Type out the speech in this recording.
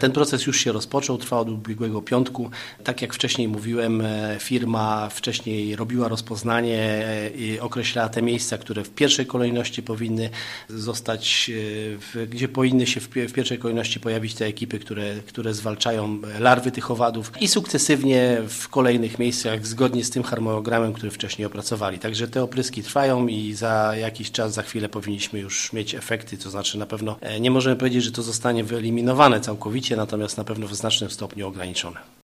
Ten proces już się rozpoczął, trwa od ubiegłego piątku. Tak jak wcześniej mówiłem, firma wcześniej robiła rozpoznanie i określała te miejsca, które w pierwszej kolejności powinny zostać, gdzie powinny się w pierwszej kolejności pojawić te ekipy, które zwalczają larwy tych owadów i sukcesywnie w kolejnych miejscach zgodnie z tym harmonogramem, który wcześniej opracowali. Także te opryski trwają i za jakiś czas, za chwilę powinniśmy już mieć efekty, to znaczy na pewno nie możemy powiedzieć, że to zostanie wyeliminowane całkowicie, natomiast na pewno w znacznym stopniu ograniczone.